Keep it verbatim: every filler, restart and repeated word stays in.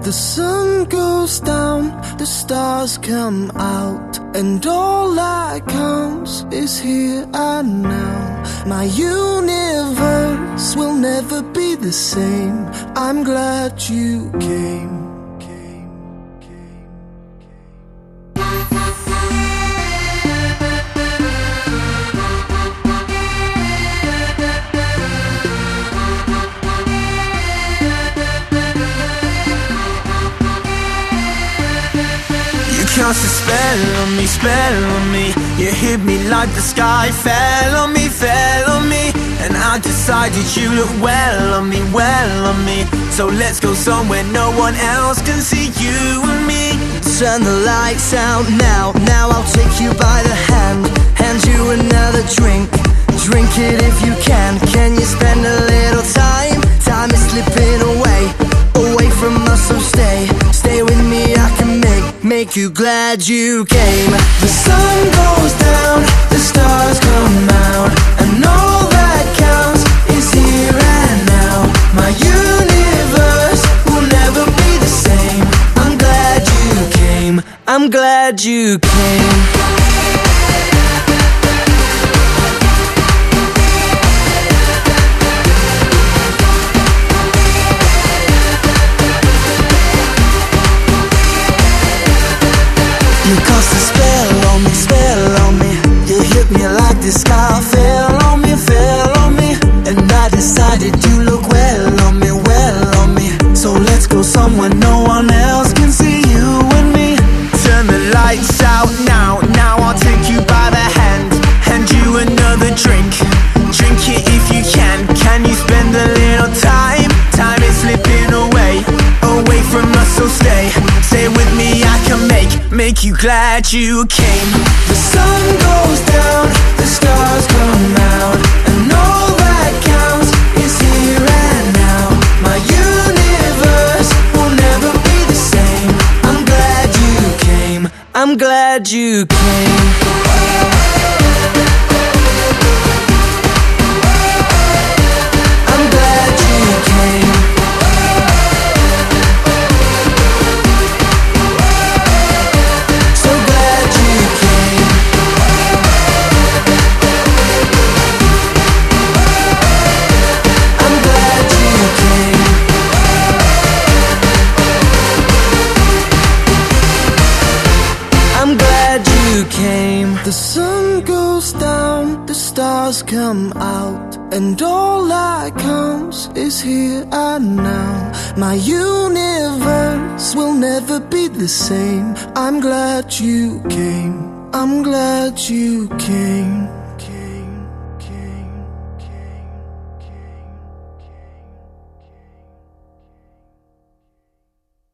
The sun goes down, the stars come out, and all that counts is here and now. My universe will never be the same. I'm glad you came. Cast a spell on me, spell on me. You hit me like the sky fell on me, fell on me. And I decided you look well on me, well on me. So let's go somewhere no one else can see you and me. Turn the lights out now, now I'll take you by the hand, hand you another drink. Drink it if you can. Can you spend a little time? Time is slipping away, away from us, so stay. Stay with me, I can make, make you glad you came. The sun goes down, the stars come out, and all that counts is here and now. My universe will never be the same. I'm glad you came, I'm glad you came. You cast a spell on me, spell on me. You hit me like the sky fell on me, fell on me. And I decided you look well on me, well on me. So let's go somewhere no one else can see you and me. Turn the lights out now, now I'll take you by the hand, hand you another drink. Drink it if you can. Can you spend a little time? Time is slipping away, away from us, so stay. Stay with me, I can make, make you glad you came. The sun goes down, the stars come out, and all that counts is here and now. My universe will never be the same. I'm glad you came, I'm glad you came. I'm glad you came. So glad you came. I'm glad you came. I'm glad you came. The sun goes down, the stars come out, and all that counts is here and now. My universe will never be the same. I'm glad you came, I'm glad you came.